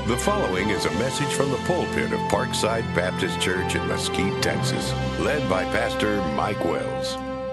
The following is a message from the pulpit of Parkside Baptist Church in Mesquite, Texas, led by Pastor Mike Wells.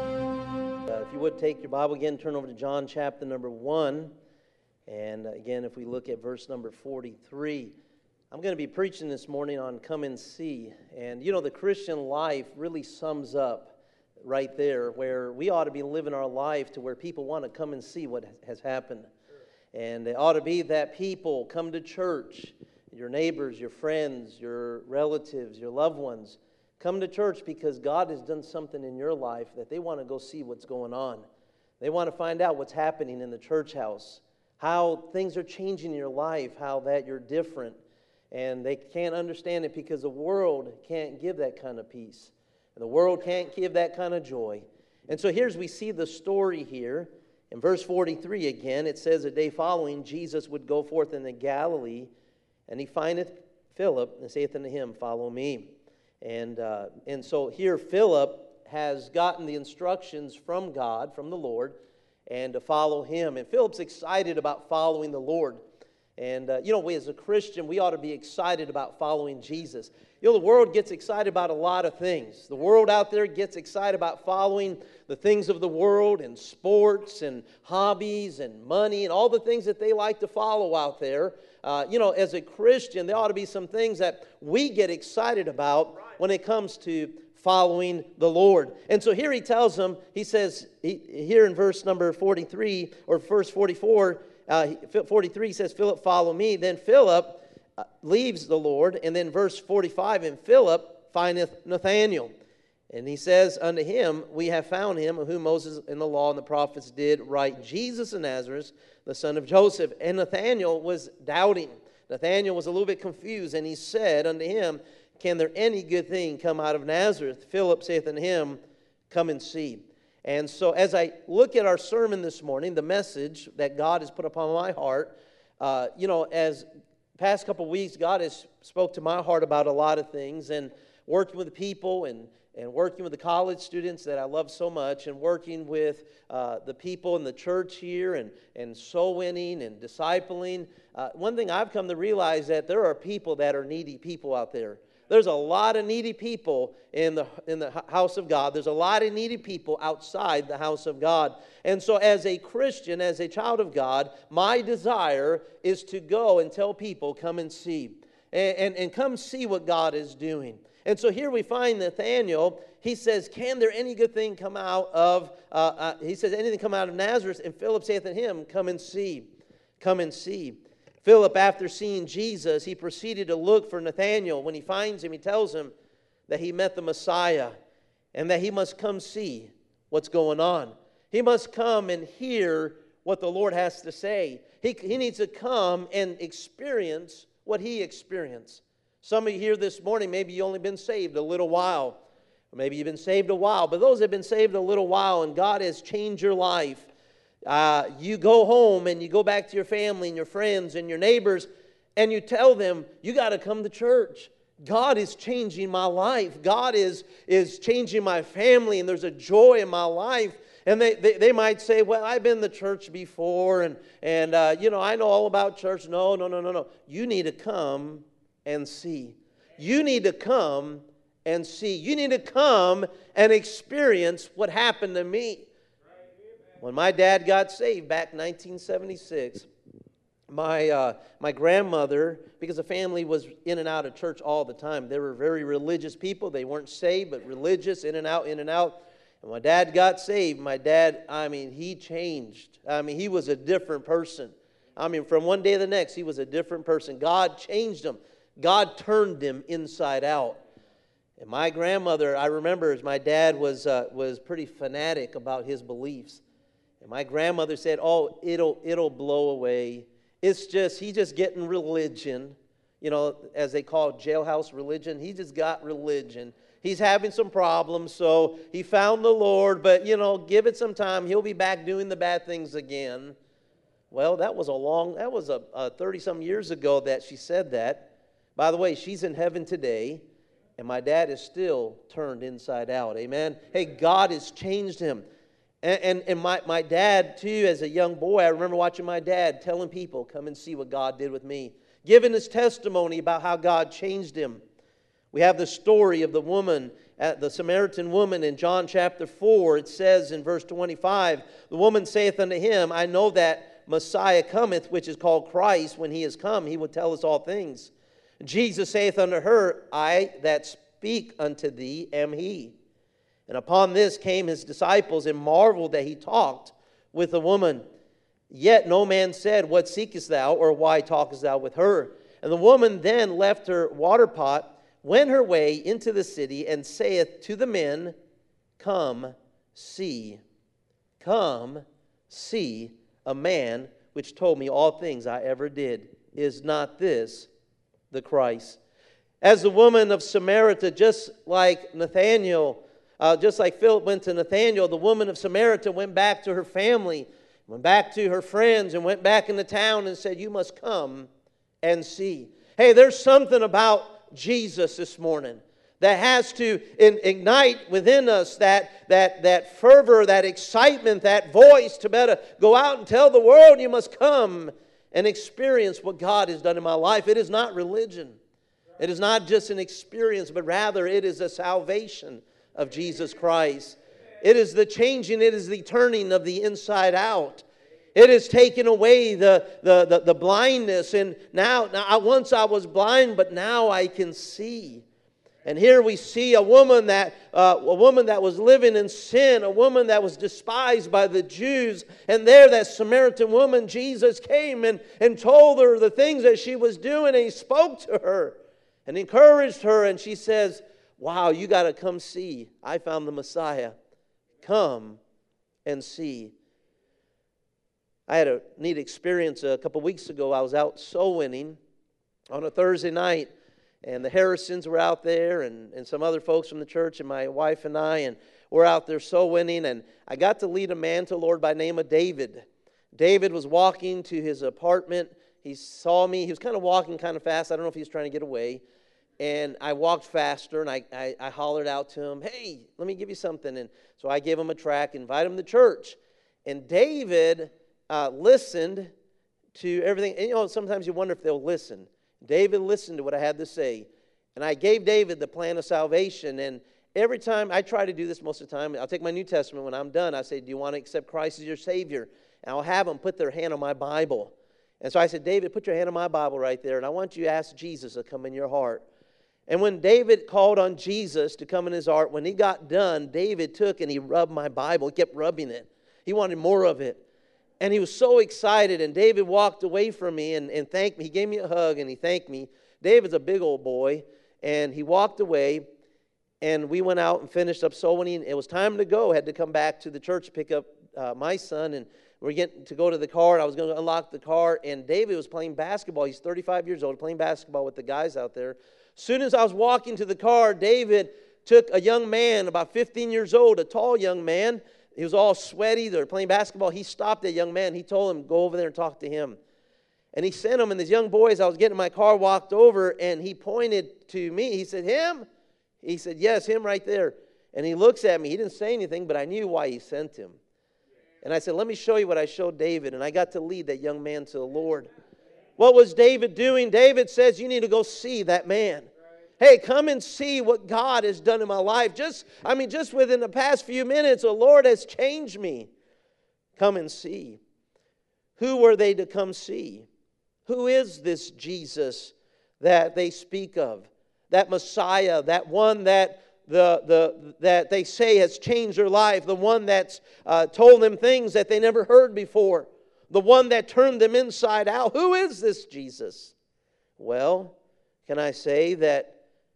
If you would take your Bible again, turn over to John chapter number 1. And again, if we look at verse number 43, I'm going to be preaching this morning on come and see. And you know, the Christian life really sums up right there, where we ought to be living our life to where people want to come and see what has happened. And it ought to be that people come to church, your neighbors, your friends, your relatives, your loved ones, come to church because God has done something in your life that they want to go see what's going on. They want to find out what's happening in the church house, how things are changing in your life, how that you're different. And they can't understand it because the world can't give that kind of peace. And the world can't give that kind of joy. And so here's we see the story here. In verse 43 again, it says, "The day following, Jesus would go forth into Galilee, and he findeth Philip, and saith unto him, Follow me." And so here Philip has gotten the instructions from God, from the Lord, and to follow him. And Philip's excited about following the Lord. And, we as a Christian, we ought to be excited about following Jesus. You know, the world gets excited about a lot of things. The world out there gets excited about following the things of the world and sports and hobbies and money and all the things that they like to follow out there. As a Christian, there ought to be some things that we get excited about when it comes to following the Lord. And so here he tells them, he says, here in verse number 43, or verse 44, 43 says, "Philip, follow me." Then Philip leaves the Lord. And then verse 45, "And Philip findeth Nathanael. And he says unto him, We have found him, whom Moses in the law and the prophets did write, Jesus of Nazareth, the son of Joseph." And Nathanael was doubting. Nathanael was a little bit confused. And he said unto him, "Can there any good thing come out of Nazareth?" Philip saith unto him, "Come and see." And so as I look at our sermon this morning, the message that God has put upon my heart, as past couple weeks, God has spoke to my heart about a lot of things, and working with people and working with the college students that I love so much, and working with the people in the church here, and soul winning and discipling. One thing I've come to realize that there are people that are needy people out there. There's a lot of needy people in the house of God. There's a lot of needy people outside the house of God. And so as a Christian, as a child of God, my desire is to go and tell people, come and see. And come see what God is doing. And so here we find Nathanael. He says, "Can there any good thing come out of," anything come out of Nazareth? And Philip saith unto him, "Come and see." Come and see. Philip, after seeing Jesus, he proceeded to look for Nathanael. When he finds him, he tells him that he met the Messiah and that he must come see what's going on. He must come and hear what the Lord has to say. He needs to come and experience what he experienced. Some of you here this morning, maybe you've only been saved a little while. Or maybe you've been saved a while. But those that have been saved a little while and God has changed your life, you go home and you go back to your family and your friends and your neighbors, and you tell them, you got to come to church. God is changing my life. God is changing my family, and there's a joy in my life. And they might say, "Well, I've been to church before, and I know all about church." No. You need to come and see. You need to come and see. You need to come and experience what happened to me. When my dad got saved back in 1976, my grandmother, because the family was in and out of church all the time. They were very religious people. They weren't saved, but religious, in and out, in and out. And my dad got saved. My dad, he changed. He was a different person. From one day to the next, he was a different person. God changed him. God turned him inside out. And my grandmother, I remember, as my dad was pretty fanatic about his beliefs. And my grandmother said, "Oh, it'll blow away. He's just getting religion, as they call it, jailhouse religion. He just got religion. He's having some problems, so he found the Lord, but give it some time. He'll be back doing the bad things again." Well, that was a 30-some years ago that she said that. By the way, she's in heaven today, and my dad is still turned inside out. Amen. Hey, God has changed him. And my dad, too, as a young boy, I remember watching my dad telling people, come and see what God did with me. Giving his testimony about how God changed him. We have the story of the woman, the Samaritan woman in John chapter 4. It says in verse 25, the woman saith unto him, I know that Messiah cometh, which is called Christ. When he is come, he will tell us all things. Jesus saith unto her, I that speak unto thee am he. And upon this came his disciples, and marveled that he talked with the woman. Yet no man said, What seekest thou, or why talkest thou with her? And the woman then left her water pot, went her way into the city, and saith to the men, Come, see a man which told me all things I ever did. Is not this the Christ? As the woman of Samaria, just like Nathanael, just like Philip went to Nathanael, the woman of Samaria went back to her family, went back to her friends, and went back into town and said, You must come and see. Hey, there's something about Jesus this morning that has to ignite within us that fervor, that excitement, that voice to better go out and tell the world, you must come and experience what God has done in my life. It is not religion. It is not just an experience, but rather it is a salvation of Jesus Christ. It is the changing, it is the turning of the inside out. It has taken away the blindness. And now once I was blind, but now I can see. And here we see a woman that was living in sin, a woman that was despised by the Jews. And there that Samaritan woman, Jesus came and told her the things that she was doing. And he spoke to her and encouraged her. And she says, wow, you got to come see. I found the Messiah. Come and see. I had a neat experience a couple weeks ago. I was out soul winning on a Thursday night. And the Harrisons were out there and some other folks from the church and my wife and I. And we're out there soul winning. And I got to lead a man to the Lord by the name of David. David was walking to his apartment. He saw me. He was kind of walking kind of fast. I don't know if he was trying to get away. And I walked faster and I hollered out to him, hey, let me give you something. And so I gave him a tract, invited him to church. And David listened to everything. And you know, sometimes you wonder if they'll listen. David listened to what I had to say. And I gave David the plan of salvation. And every time, I try to do this most of the time. I'll take my New Testament when I'm done. I say, do you want to accept Christ as your Savior? And I'll have them put their hand on my Bible. And so I said, David, put your hand on my Bible right there. And I want you to ask Jesus to come in your heart. And when David called on Jesus to come in his heart, when he got done, David took and he rubbed my Bible. He kept rubbing it. He wanted more of it. And he was so excited, and David walked away from me and thanked me. He gave me a hug, and he thanked me. David's a big old boy, and he walked away, and we went out and finished up soul winning. It was time to go. I had to come back to the church to pick up my son, and we're getting to go to the car, and I was going to unlock the car, and David was playing basketball. He's 35 years old, playing basketball with the guys out there. As soon as I was walking to the car, David took a young man, about 15 years old, a tall young man. He was all sweaty. They were playing basketball. He stopped that young man. He told him, go over there and talk to him. And he sent him, and these young boys, I was getting in my car, walked over, and he pointed to me. He said, him? He said, yes, him right there. And he looks at me. He didn't say anything, but I knew why he sent him. And I said, let me show you what I showed David. And I got to lead that young man to the Lord. What was David doing? David says, you need to go see that man. Hey, come and see what God has done in my life. Just within the past few minutes, the Lord has changed me. Come and see. Who were they to come see? Who is this Jesus that they speak of? That Messiah, that one that that they say has changed their life, the one that's told them things that they never heard before, the one that turned them inside out. Who is this Jesus? Well, can I say that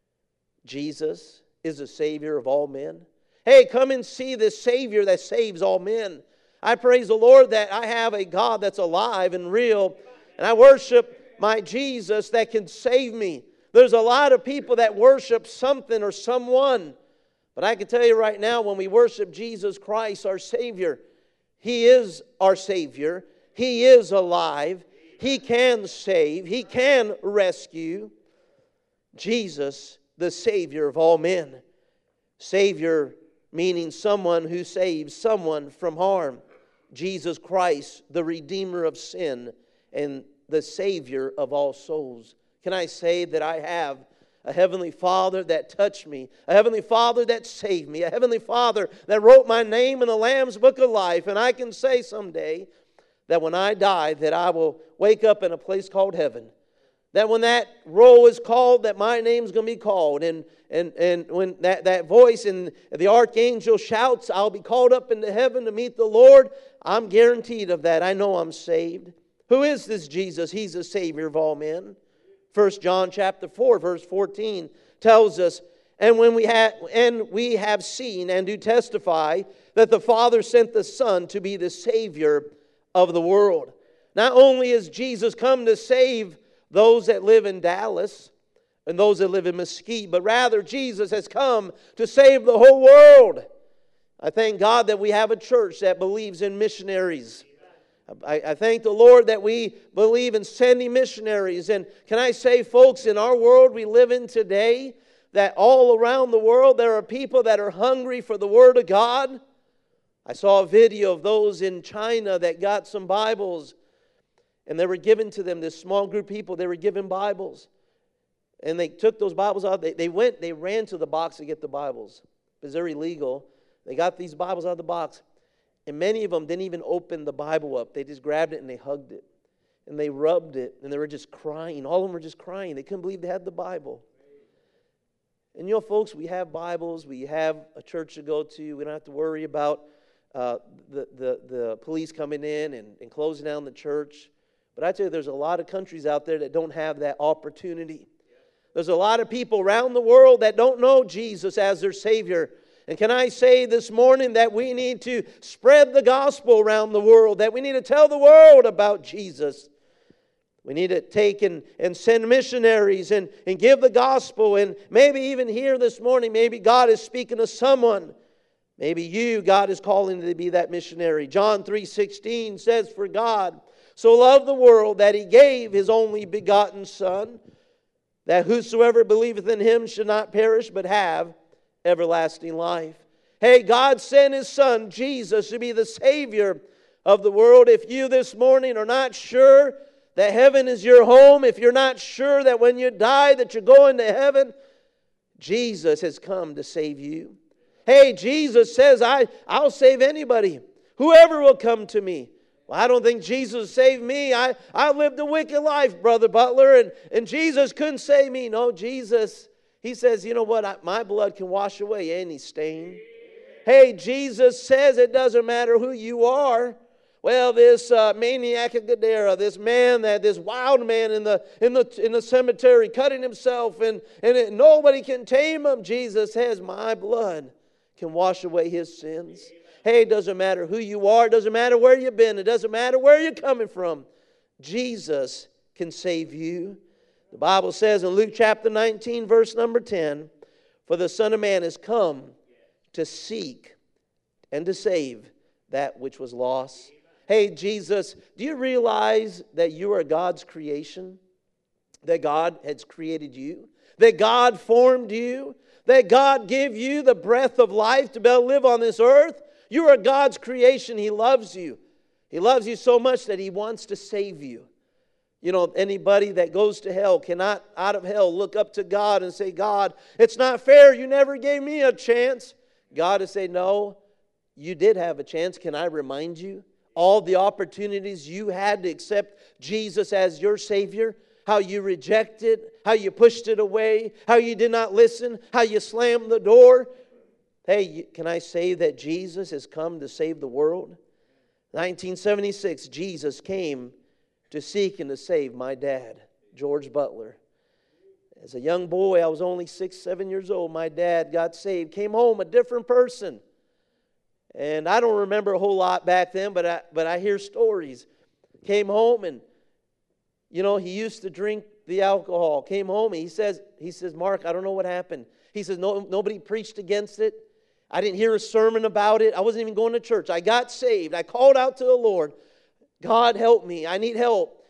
Jesus is the Savior of all men? Hey, come and see this Savior that saves all men. I praise the Lord that I have a God that's alive and real, and I worship my Jesus that can save me. There's a lot of people that worship something or someone, but I can tell you right now, when we worship Jesus Christ, our Savior, He is our Savior. He is alive. He can save. He can rescue. Jesus, the Savior of all men. Savior meaning someone who saves someone from harm. Jesus Christ, the Redeemer of sin and the Savior of all souls. Can I say that I have a Heavenly Father that touched me, a Heavenly Father that saved me, a Heavenly Father that wrote my name in the Lamb's Book of Life, and I can say someday that when I die, that I will wake up in a place called heaven. That when that roll is called, that my name's going to be called. And when that voice and the archangel shouts, I'll be called up into heaven to meet the Lord. I'm guaranteed of that. I know I'm saved. Who is this Jesus? He's the Savior of all men. 1 John chapter 4, verse 14 tells us, and we have seen and do testify that the Father sent the Son to be the Savior of the world. Not only has Jesus come to save those that live in Dallas and those that live in Mesquite, but rather Jesus has come to save the whole world. I thank God that we have a church that believes in missionaries. I thank the Lord that we believe in sending missionaries. And can I say, folks, in our world we live in today, that all around the world there are people that are hungry for the Word of God. I saw a video of those in China that got some Bibles, and they were given to them, this small group of people, they were given Bibles. And they took those Bibles out. They ran to the box to get the Bibles, because they're illegal. They got these Bibles out of the box. And many of them didn't even open the Bible up. They just grabbed it and they hugged it. And they rubbed it. And they were just crying. All of them were just crying. They couldn't believe they had the Bible. And you know, folks, we have Bibles. We have a church to go to. We don't have to worry about the police coming in and closing down the church. But I tell you, there's a lot of countries out there that don't have that opportunity. There's a lot of people around the world that don't know Jesus as their Savior. And can I say this morning that we need to spread the gospel around the world, that we need to tell the world about Jesus. We need to take and send missionaries and give the gospel. And maybe even here this morning, maybe God is speaking to someone. Maybe you, God is calling to be that missionary. John 3:16 says, for God so loved the world that He gave His only begotten Son, that whosoever believeth in Him should not perish but have everlasting life. Hey, God sent His Son, Jesus, to be the Savior of the world. If you this morning are not sure that heaven is your home, if you're not sure that when you die that you're going to heaven, Jesus has come to save you. Hey, Jesus says, I'll save anybody. Whoever will come to me. Well, I don't think Jesus saved me. I lived a wicked life, Brother Butler, and Jesus couldn't save me. No, Jesus, He says, you know what? My blood can wash away any stain. Hey, Jesus says it doesn't matter who you are. Well, this maniac at Gadara, this man, this wild man in the cemetery, cutting himself, and nobody can tame him. Jesus says, my blood can wash away his sins. Hey, it doesn't matter who you are. It doesn't matter where you've been. It doesn't matter where you're coming from. Jesus can save you. The Bible says in Luke chapter 19, verse number 10, for the Son of Man has come to seek and to save that which was lost. Hey, Jesus, do you realize that you are God's creation? That God has created you? That God formed you? That God gave you the breath of life to be able to live on this earth? You are God's creation. He loves you. He loves you so much that He wants to save you. You know, anybody that goes to hell cannot, out of hell, look up to God and say, God, it's not fair. You never gave me a chance. God will say, no, you did have a chance. Can I remind you? All the opportunities you had to accept Jesus as your Savior, how you rejected, how you pushed it away, how you did not listen, how you slammed the door. Hey, can I say that Jesus has come to save the world? 1976, Jesus came to seek and to save my dad, George Butler. As a young boy, I was only 6, 7 years old. My dad got saved, came home a different person. And I don't remember a whole lot back then, but I hear stories. Came home and, you know, he used to drink the alcohol. Came home and he says, Mark, I don't know what happened. He says, nobody preached against it. I didn't hear a sermon about it. I wasn't even going to church. I got saved. I called out to the Lord. God, help me. I need help.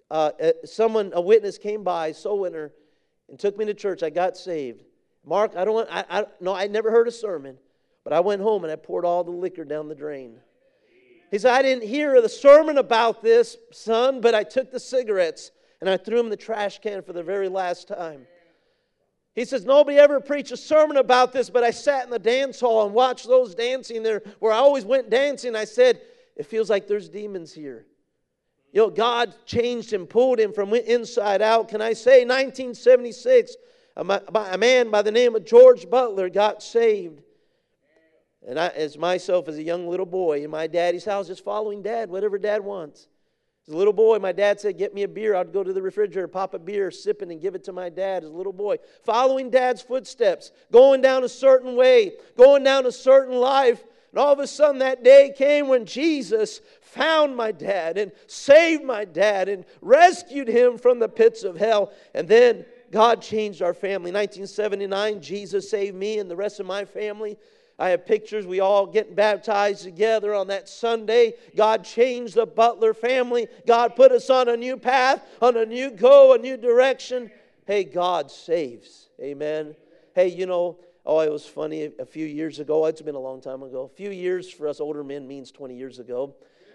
A witness came by, soul winner, and took me to church. I got saved. Mark, I never heard a sermon. But I went home and I poured all the liquor down the drain. He said, I didn't hear the sermon about this, son, but I took the cigarettes and I threw them in the trash can for the very last time. He says, nobody ever preached a sermon about this, but I sat in the dance hall and watched those dancing there where I always went dancing. I said, it feels like there's demons here. You know, God changed him, pulled him from inside out. Can I say 1976, a man by the name of George Butler got saved. And I, as myself, as a young little boy in my daddy's house, just following Dad, whatever Dad wants. As a little boy, my dad said, get me a beer. I'd go to the refrigerator, pop a beer, sip it, and give it to my dad as a little boy. Following Dad's footsteps, going down a certain way, going down a certain life. And all of a sudden that day came when Jesus found my dad and saved my dad and rescued him from the pits of hell. And then God changed our family. 1979, Jesus saved me and the rest of my family. I have pictures, we all getting baptized together on that Sunday. God changed the Butler family. God put us on a new path, on a new go, a new direction. Hey, God saves. Amen. Hey, you know, it was funny a few years ago. It's been a long time ago. A few years for us older men means 20 years ago.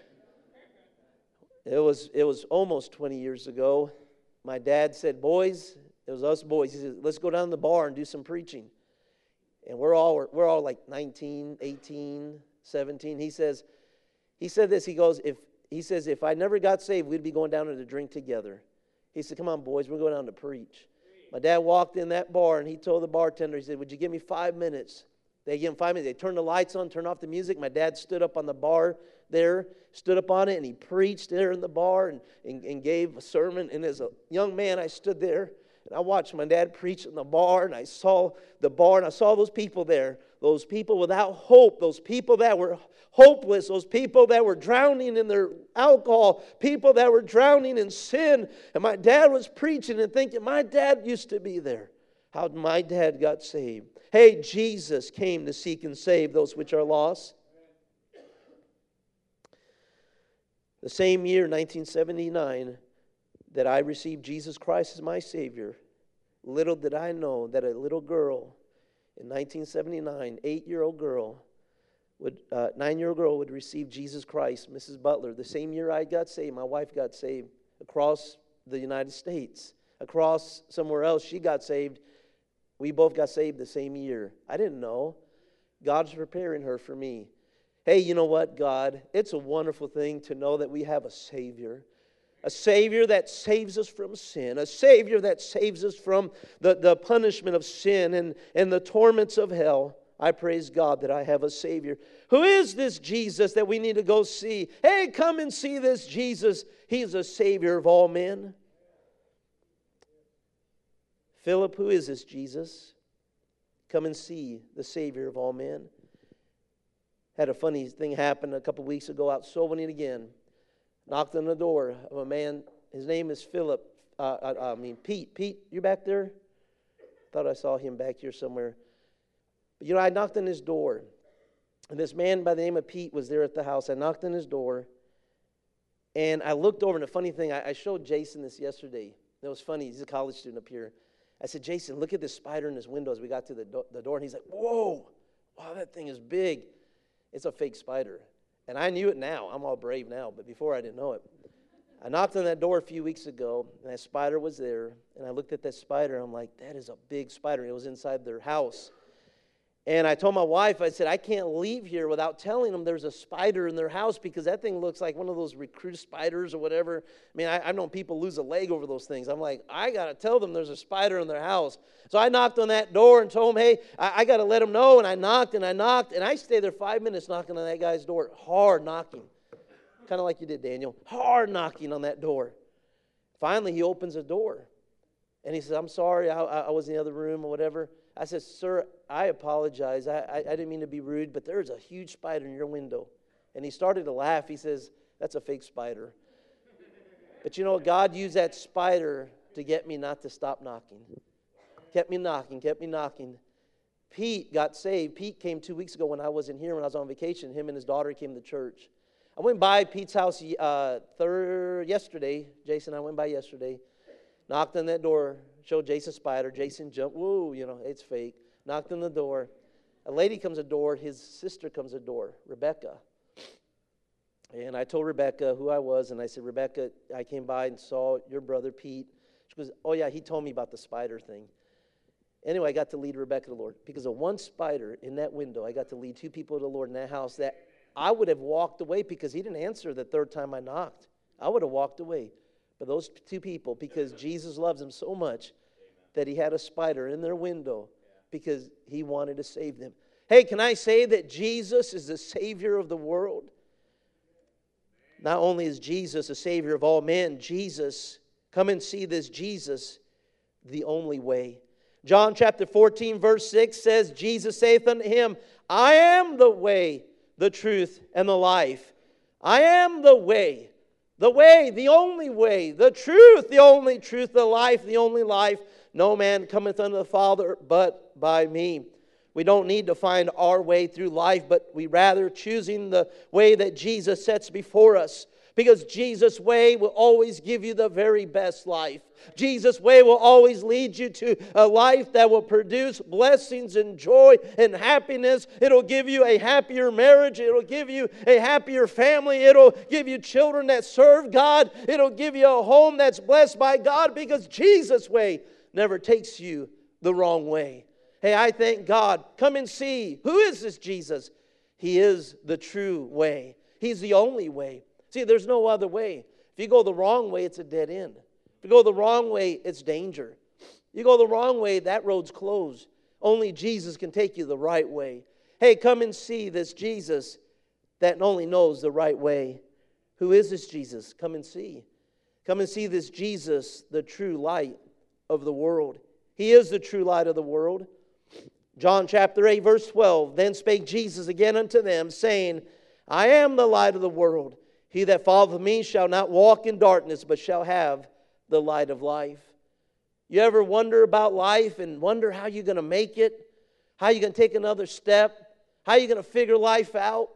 It was almost 20 years ago. My dad said, boys, it was us boys. He said, let's go down to the bar and do some preaching. And we're all like 19, 18, 17. He said this, he goes, if I never got saved, we'd be going down to drink together. He said, come on, boys, we're going down to preach. My dad walked in that bar and he told the bartender, he said, would you give me 5 minutes? They gave him 5 minutes. They turned the lights on, turned off the music. My dad stood up on the bar there, stood up on it, and he preached there in the bar and gave a sermon. And as a young man, I stood there. And I watched my dad preach in the bar, and I saw the bar, and I saw those people there, those people without hope, those people that were hopeless, those people that were drowning in their alcohol, people that were drowning in sin. And my dad was preaching and thinking, my dad used to be there. How my dad got saved. Hey, Jesus came to seek and save those which are lost. The same year, 1979, that I received Jesus Christ as my Savior, little did I know that a little girl in 1979, 8-year-old girl, 9-year-old girl would receive Jesus Christ, Mrs. Butler. The same year I got saved, my wife got saved across the United States. Across somewhere else, she got saved. We both got saved the same year. I didn't know. God's preparing her for me. Hey, you know what, God? It's a wonderful thing to know that we have a Savior. A Savior that saves us from sin. A Savior that saves us from the punishment of sin and the torments of hell. I praise God that I have a Savior. Who is this Jesus that we need to go see? Hey, come and see this Jesus. He's a Savior of all men. Philip, who is this Jesus? Come and see the Savior of all men. Had a funny thing happen a couple weeks ago out soul winning again. Knocked on the door of a man. His name is Philip. Pete. Pete, you back there? Thought I saw him back here somewhere. But I knocked on his door. And this man by the name of Pete was there at the house. I knocked on his door. And I looked over, and the funny thing, I showed Jason this yesterday. It was funny. He's a college student up here. I said, Jason, look at this spider in his window as we got to the door. And he's like, whoa, wow, that thing is big. It's a fake spider. And I knew it now. I'm all brave now, but before I didn't know it. I knocked on that door a few weeks ago, and that spider was there. And I looked at that spider, and I'm like, that is a big spider. It was inside their house. And I told my wife, I said, I can't leave here without telling them there's a spider in their house because that thing looks like one of those recruit spiders or whatever. I mean, I've known people lose a leg over those things. I'm like, I got to tell them there's a spider in their house. So I knocked on that door and told them, hey, I got to let them know. And I knocked, and I stayed there 5 minutes knocking on that guy's door, hard knocking. Kind of like you did, Daniel. Hard knocking on that door. Finally, he opens the door. And he says, I'm sorry, I was in the other room or whatever. I said, sir, I apologize. I didn't mean to be rude, but there's a huge spider in your window. And he started to laugh. He says, that's a fake spider. But you know, God used that spider to get me not to stop knocking. Kept me knocking. Pete got saved. Pete came 2 weeks ago when I wasn't here, when I was on vacation. Him and his daughter came to church. I went by Pete's house yesterday. Jason, I went by yesterday. Knocked on that door, showed Jason spider. Jason jumped. Whoa, it's fake. Knocked on the door. a lady comes to the door, his sister comes to the door, Rebecca. And I told Rebecca who I was, and I said, Rebecca, I came by and saw your brother Pete. She goes, oh yeah, he told me about the spider thing. Anyway, I got to lead Rebecca to the Lord. Because of one spider in that window, I got to lead 2 people to the Lord in that house that I would have walked away because he didn't answer the 3rd time I knocked. I would have walked away. But those 2 people, because Jesus loves them so much that he had a spider in their window because he wanted to save them. Hey, can I say that Jesus is the Savior of the world? Not only is Jesus the Savior of all men, Jesus, come and see this Jesus, the only way. John chapter 14 verse 6 says, Jesus saith unto him, I am the way, the truth, and the life. I am the way, the only way, the truth, the life, the only life. No man cometh unto the Father but by me. We don't need to find our way through life, but we rather choosing the way that Jesus sets before us. Because Jesus' way will always give you the very best life. Jesus' way will always lead you to a life that will produce blessings and joy and happiness. It'll give you a happier marriage. It'll give you a happier family. It'll give you children that serve God. It'll give you a home that's blessed by God, because Jesus' way never takes you the wrong way. Hey, I thank God. Come and see. Who is this Jesus? He is the true way. He's the only way. See, there's no other way. If you go the wrong way, it's a dead end. If you go the wrong way, it's danger. You go the wrong way, that road's closed. Only Jesus can take you the right way. Hey, come and see this Jesus that only knows the right way. Who is this Jesus? Come and see. Come and see this Jesus, the true light of the world. He is the true light of the world. John chapter 8, verse 12. Then spake Jesus again unto them, saying, I am the light of the world. He that followeth me shall not walk in darkness, but shall have the light of life. You ever wonder about life and wonder how you're going to make it? How you're going to take another step? How you're going to figure life out?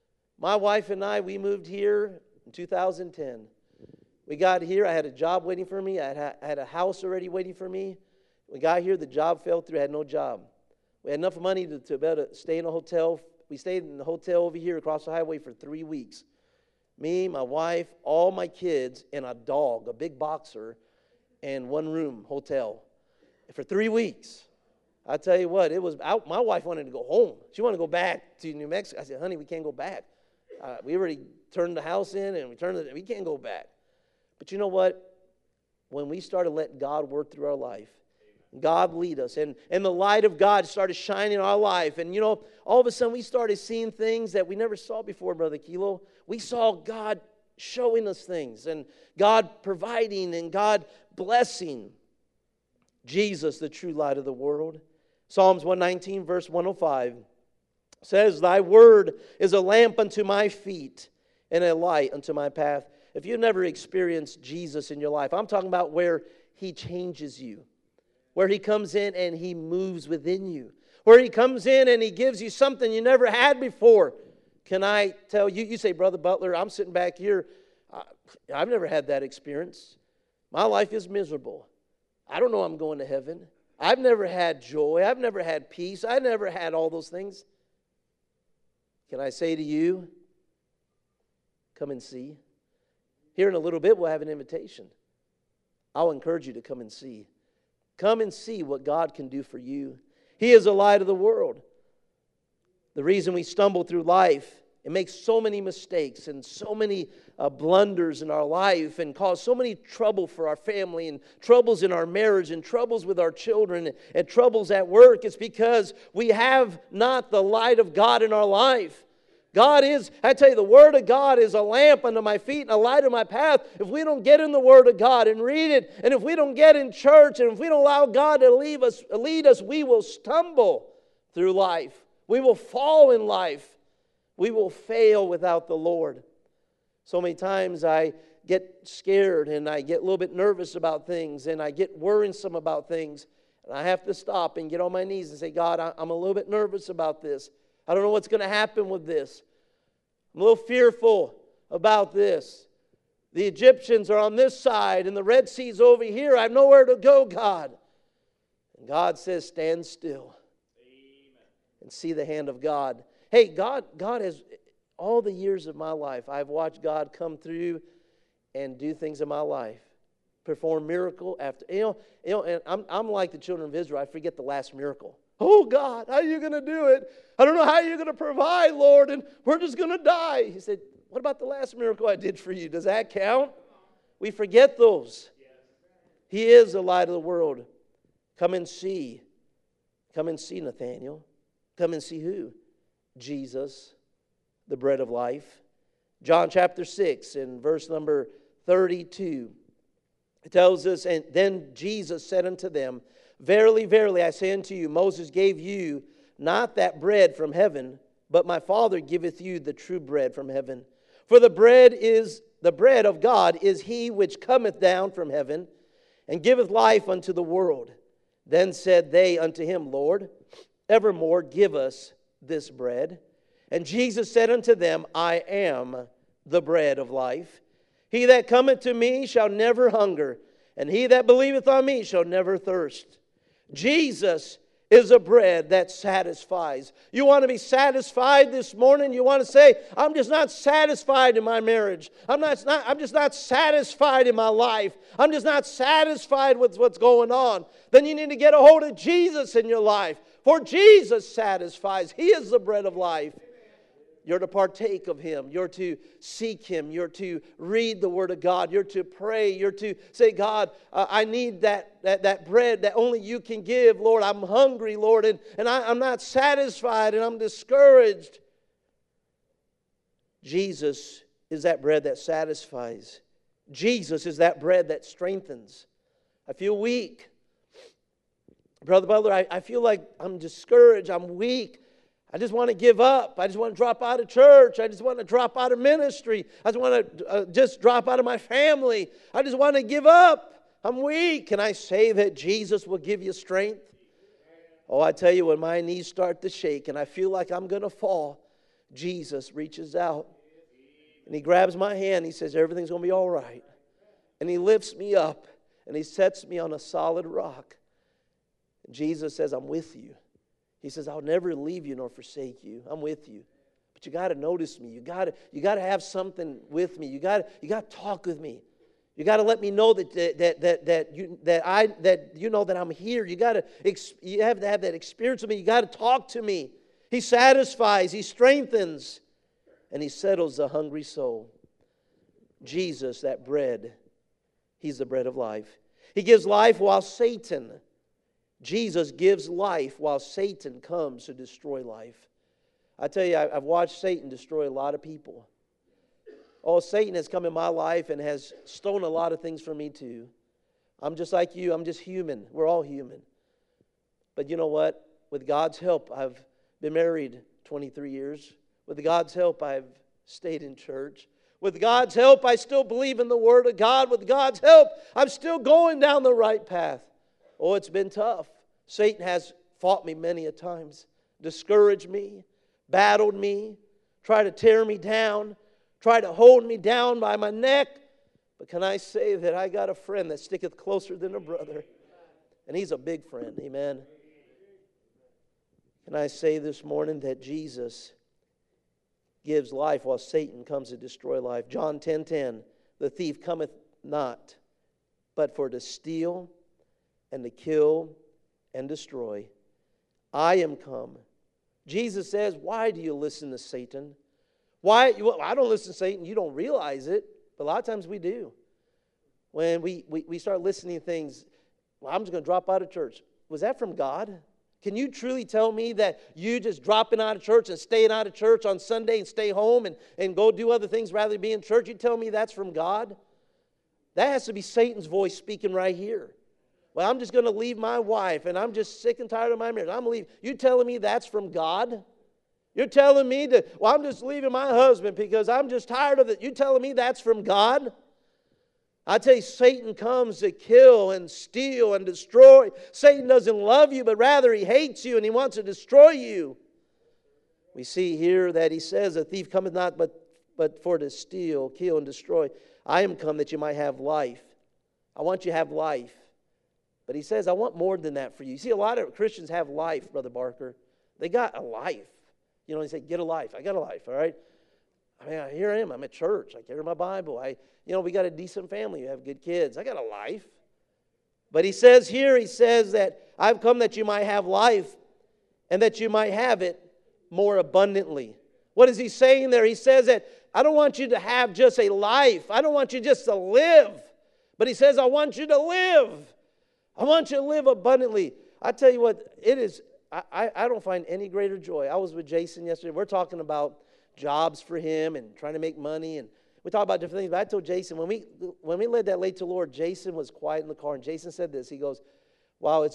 My wife and I, we moved here in 2010. We got here, I had a job waiting for me. I had a house already waiting for me. We got here, the job fell through, I had no job. We had enough money to be able to stay in a hotel. We stayed in the hotel over here across the highway for 3 weeks. Me, my wife, all my kids, and a dog, a big boxer, and 1-room hotel for 3 weeks. I tell you what, it was out. My wife wanted to go home. She wanted to go back to New Mexico. I said, honey, we can't go back. We already turned the house in, and we can't go back. But you know what? When we started letting God work through our life, God lead us, and the light of God started shining in our life. And you know, all of a sudden we started seeing things that we never saw before, Brother Kilo. We saw God showing us things, and God providing, and God blessing. Jesus, the true light of the world. Psalms 119, verse 105 says, Thy word is a lamp unto my feet and a light unto my path. If you've never experienced Jesus in your life, I'm talking about where He changes you, where He comes in and He moves within you, where He comes in and He gives you something you never had before. Can I tell you, you say, Brother Butler, I'm sitting back here, I've never had that experience. My life is miserable. I don't know I'm going to heaven. I've never had joy. I've never had peace. I've never had all those things. Can I say to you, come and see? Here in a little bit, we'll have an invitation. I'll encourage you to come and see. Come and see what God can do for you. He is the light of the world. The reason we stumble through life and make so many mistakes and so many blunders in our life and cause so many trouble for our family and troubles in our marriage and troubles with our children and troubles at work is because we have not the light of God in our life. God is, I tell you, the Word of God is a lamp unto my feet and a light on my path. If we don't get in the Word of God and read it, and if we don't get in church, and if we don't allow God to lead us, we will stumble through life. We will fall in life. We will fail without the Lord. So many times I get scared and I get a little bit nervous about things and I get worrisome about things. And I have to stop and get on my knees and say, God, I'm a little bit nervous about this. I don't know what's going to happen with this. I'm a little fearful about this. The Egyptians are on this side and the Red Sea's over here. I have nowhere to go, God. And God says, stand still. and see the hand of God. Hey, God has, all the years of my life, I've watched God come through and do things in my life. Perform miracle after, and I'm like the children of Israel. I forget the last miracle. Oh, God, how are you going to do it? I don't know how you're going to provide, Lord, and we're just going to die. He said, what about the last miracle I did for you? Does that count? We forget those. He is the light of the world. Come and see. Come and see, Nathaniel. Come and see who? Jesus, the bread of life. John chapter 6 and verse number 32. It tells us, and then Jesus said unto them, Verily, verily, I say unto you, Moses gave you not that bread from heaven, but my Father giveth you the true bread from heaven. For the bread of God is he which cometh down from heaven, and giveth life unto the world. Then said they unto him, Lord, evermore give us this bread. And Jesus said unto them, I am the bread of life. He that cometh to me shall never hunger, and he that believeth on me shall never thirst. Jesus is a bread that satisfies. You want to be satisfied this morning? You want to say, I'm just not satisfied in my marriage. I'm just not satisfied in my life. I'm just not satisfied with what's going on. Then you need to get a hold of Jesus in your life. For Jesus satisfies. He is the bread of life. You're to partake of Him. You're to seek Him. You're to read the Word of God. You're to pray. You're to say, God, I need that bread that only You can give. Lord, I'm hungry, Lord, and I'm not satisfied, and I'm discouraged. Jesus is that bread that satisfies. Jesus is that bread that strengthens. I feel weak. Brother Butler, I feel like I'm discouraged. I'm weak. I just want to give up. I just want to drop out of church. I just want to drop out of ministry. I just want to just drop out of my family. I just want to give up. I'm weak. Can I say that Jesus will give you strength? Oh, I tell you, when my knees start to shake and I feel like I'm going to fall, Jesus reaches out and He grabs my hand. He says, everything's going to be all right. And He lifts me up and He sets me on a solid rock. And Jesus says, I'm with you. He says, I'll never leave you nor forsake you. I'm with you. But you got to notice me. You got to have something with me. You got to talk with me. You got to let me know that you know that I'm here. You have to have that experience with me. You got to talk to me. He satisfies, He strengthens, and He settles the hungry soul. Jesus, that bread, He's the bread of life. He gives life while Jesus gives life while Satan comes to destroy life. I tell you, I've watched Satan destroy a lot of people. Oh, Satan has come in my life and has stolen a lot of things from me too. I'm just like you. I'm just human. We're all human. But you know what? With God's help, I've been married 23 years. With God's help, I've stayed in church. With God's help, I still believe in the Word of God. With God's help, I'm still going down the right path. Oh, it's been tough. Satan has fought me many a times, discouraged me, battled me, tried to tear me down, tried to hold me down by my neck. But can I say that I got a friend that sticketh closer than a brother? And He's a big friend, amen. Can I say this morning that Jesus gives life while Satan comes to destroy life? John 10:10, the thief cometh not, but for to steal and to kill and destroy. I am come. Jesus says, why do you listen to Satan? Why? Well, I don't listen to Satan. You don't realize it, but a lot of times we do. When we start listening to things, well, I'm just going to drop out of church. Was that from God? Can you truly tell me that you just dropping out of church and staying out of church on Sunday and stay home and go do other things rather than be in church? You tell me that's from God? That has to be Satan's voice speaking right here. Well, I'm just going to leave my wife, and I'm just sick and tired of my marriage. I'm leaving. You telling me that's from God? You're telling me I'm just leaving my husband because I'm just tired of it. You telling me that's from God? I tell you, Satan comes to kill and steal and destroy. Satan doesn't love you, but rather he hates you and he wants to destroy you. We see here that he says, a thief cometh not but for to steal, kill, and destroy. I am come that you might have life. I want you to have life. But he says, I want more than that for you. You see, a lot of Christians have life, Brother Barker. They got a life. You know, they say, get a life. I got a life, all right? I mean, here I am. I'm at church. I carry my Bible. We got a decent family. You have good kids. I got a life. But he says here, he says that I've come that you might have life and that you might have it more abundantly. What is he saying there? He says that I don't want you to have just a life. I don't want you just to live. But he says, I want you to live. I want you to live abundantly. I tell you what, it is, I don't find any greater joy. I was with Jason yesterday. We're talking about jobs for him and trying to make money, and we talk about different things. But I told Jason, when we led that late to the Lord, Jason was quiet in the car, and Jason said this. He goes, wow,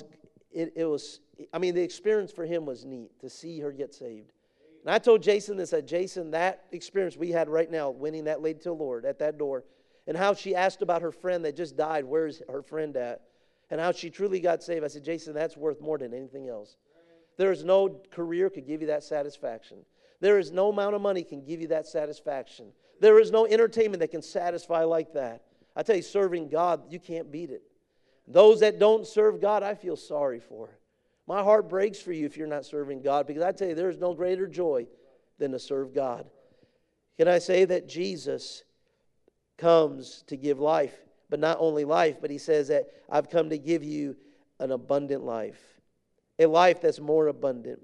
the experience for him was neat to see her get saved. And I told Jason this, that Jason, that experience we had right now, winning that lady to the Lord at that door, and how she asked about her friend that just died, where's her friend at, and how she truly got saved. I said, Jason, that's worth more than anything else. There is no career could give you that satisfaction. There is no amount of money can give you that satisfaction. There is no entertainment that can satisfy like that. I tell you, serving God, you can't beat it. Those that don't serve God, I feel sorry for. My heart breaks for you if you're not serving God, because I tell you, there is no greater joy than to serve God. Can I say that Jesus comes to give life, but not only life, but he says that I've come to give you an abundant life, a life that's more abundant.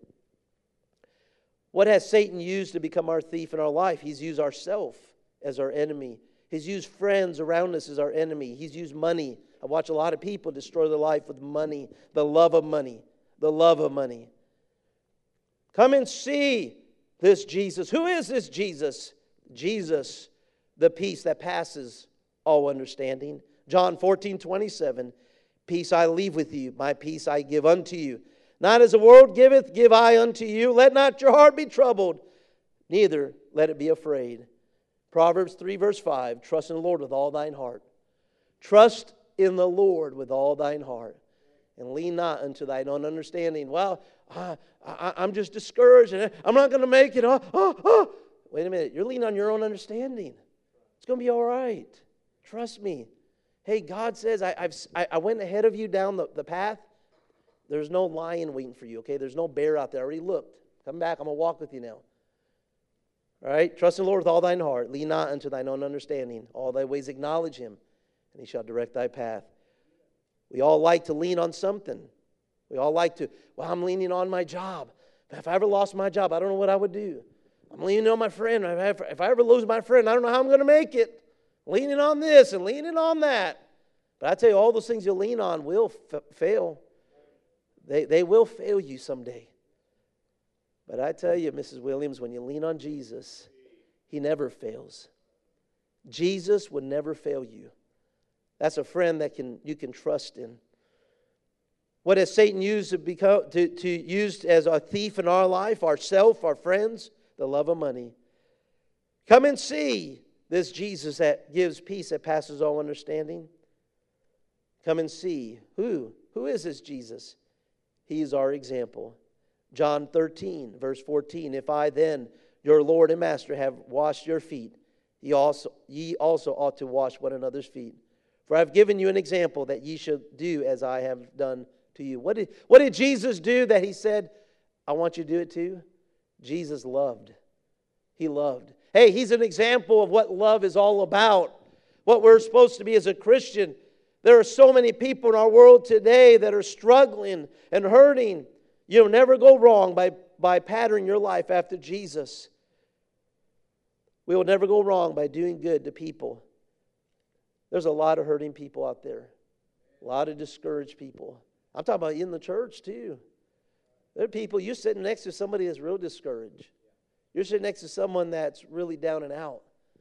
What has Satan used to become our thief in our life? He's used ourself as our enemy. He's used friends around us as our enemy. He's used money. I watch a lot of people destroy their life with money, the love of money, the love of money. Come and see this Jesus. Who is this Jesus? Jesus, the peace that passes all understanding. John 14:27, peace I leave with you, my peace I give unto you. Not as the world giveth, give I unto you. Let not your heart be troubled, neither let it be afraid. Proverbs 3 verse 5, trust in the Lord with all thine heart. Trust in the Lord with all thine heart, and lean not unto thine own understanding. Well, I'm just discouraged, and I'm not going to make it. Wait a minute, you're leaning on your own understanding. It's going to be all right. Trust me. Hey, God says, I went ahead of you down the path. There's no lion waiting for you, okay? There's no bear out there. I already looked. Come back. I'm going to walk with you now. All right? Trust in the Lord with all thine heart. Lean not unto thine own understanding. All thy ways acknowledge him, and he shall direct thy path. We all like to lean on something. We all like to, I'm leaning on my job. If I ever lost my job, I don't know what I would do. I'm leaning on my friend. If I ever lose my friend, I don't know how I'm going to make it. Leaning on this and leaning on that. But I tell you, all those things you lean on will fail. They will fail you someday. But I tell you, Mrs. Williams, when you lean on Jesus, he never fails. Jesus would never fail you. That's a friend that you can trust in. What has Satan used to use as a thief in our life? Ourself, our friends, the love of money. Come and see this Jesus that gives peace that passes all understanding. Come and see. Who is this Jesus? He is our example. John 13, verse 14. If I then, your Lord and Master, have washed your feet, ye also ought to wash one another's feet. For I have given you an example that ye should do as I have done to you. What did Jesus do that he said, I want you to do it too? Jesus loved. He loved. Hey, he's an example of what love is all about. What we're supposed to be as a Christian. There are so many people in our world today that are struggling and hurting. You'll never go wrong by patterning your life after Jesus. We will never go wrong by doing good to people. There's a lot of hurting people out there. A lot of discouraged people. I'm talking about in the church too. There are people, you're sitting next to somebody that's real discouraged. You're sitting next to someone that's really down and out.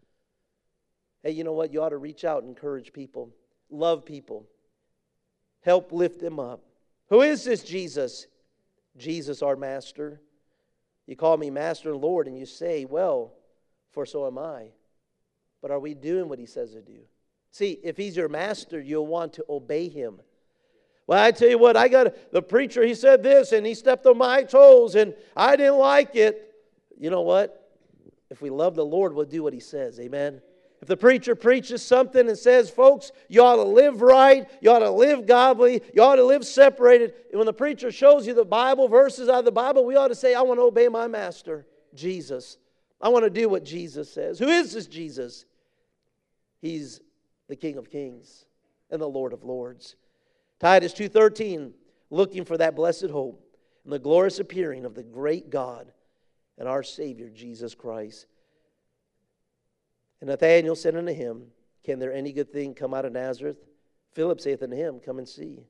Hey, you know what? You ought to reach out and encourage people. Love people. Help lift them up. Who is this Jesus? Jesus, our Master. You call me Master and Lord, and you say, well, for so am I. But are we doing what he says to do? See, if he's your master, you'll want to obey him. Well, I tell you what, the preacher, he said this, and he stepped on my toes, and I didn't like it. You know what? If we love the Lord, we'll do what he says. Amen? If the preacher preaches something and says, folks, you ought to live right, you ought to live godly, you ought to live separated, and when the preacher shows you the Bible, verses out of the Bible, we ought to say, I want to obey my master, Jesus. I want to do what Jesus says. Who is this Jesus? He's the King of Kings and the Lord of Lords. Titus 2:13, looking for that blessed hope and the glorious appearing of the great God and our Savior, Jesus Christ. And Nathanael said unto him, can there any good thing come out of Nazareth? Philip saith unto him, come and see.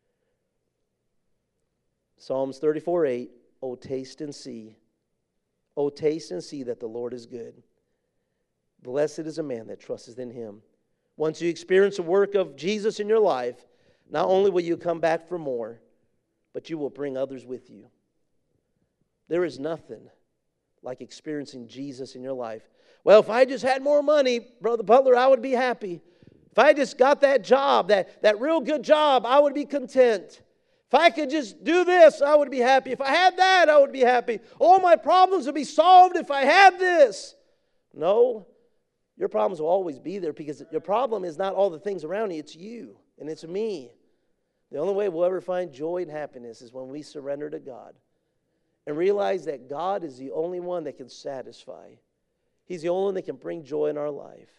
Psalms 34:8, O taste and see. O taste and see that the Lord is good. Blessed is a man that trusteth in him. Once you experience the work of Jesus in your life, not only will you come back for more, but you will bring others with you. There is nothing like experiencing Jesus in your life. Well, if I just had more money, Brother Butler, I would be happy. If I just got that job, that real good job, I would be content. If I could just do this, I would be happy. If I had that, I would be happy. All my problems would be solved if I had this. No, your problems will always be there because your problem is not all the things around you. It's you and it's me. The only way we'll ever find joy and happiness is when we surrender to God and realize that God is the only one that can satisfy. He's the only one that can bring joy in our life.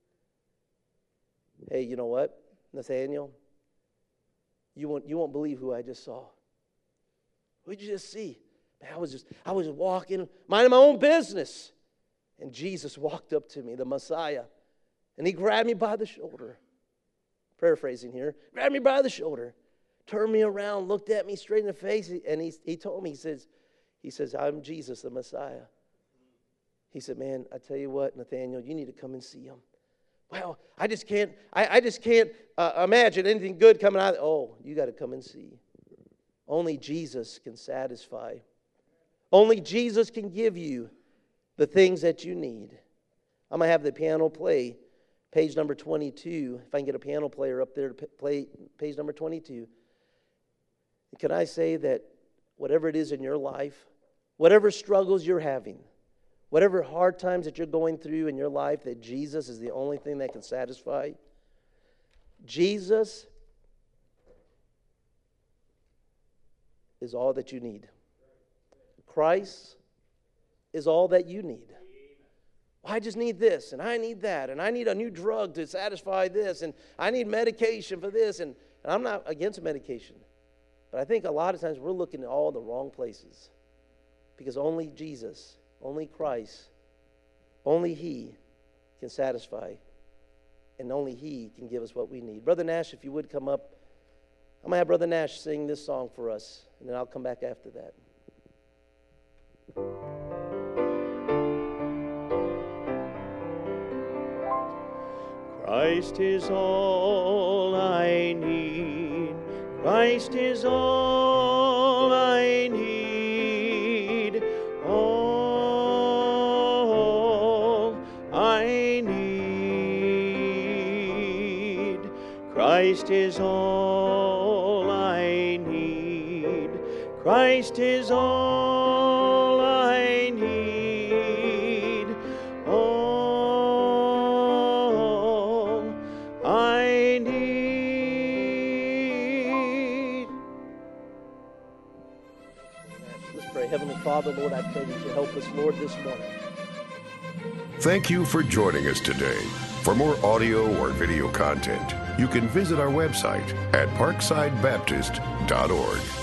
Hey, you know what, Nathaniel? You won't believe who I just saw. Who did you just see? Man, I was just walking, minding my own business. And Jesus walked up to me, the Messiah. And he grabbed me by the shoulder. Paraphrasing here. Grabbed me by the shoulder. Turned me around, looked at me straight in the face. And he told me, he says, I'm Jesus, the Messiah. He said, man, I tell you what, Nathaniel, you need to come and see him. Well, I just can't imagine anything good coming out. Oh, you got to come and see. Only Jesus can satisfy. Only Jesus can give you the things that you need. I'm going to have the piano play page number 22. If I can get a piano player up there to play page number 22. Can I say that whatever it is in your life, whatever struggles you're having, whatever hard times that you're going through in your life, that Jesus is the only thing that can satisfy. Jesus is all that you need. Christ is all that you need. Well, I just need this, and I need that, and I need a new drug to satisfy this, and I need medication for this, and I'm not against medication. But I think a lot of times we're looking at all the wrong places. Because only Jesus, only Christ, only He can satisfy. And only He can give us what we need. Brother Nash, if you would come up. I'm going to have Brother Nash sing this song for us. And then I'll come back after that. Christ is all I need. Christ is all I need. All I need. Christ is all I need. Christ is all I need. All I need. Let's pray. Heavenly Father, Lord, I pray that you help us, Lord, this morning. Thank you for joining us today. For more audio or video content, you can visit our website at parksidebaptist.org.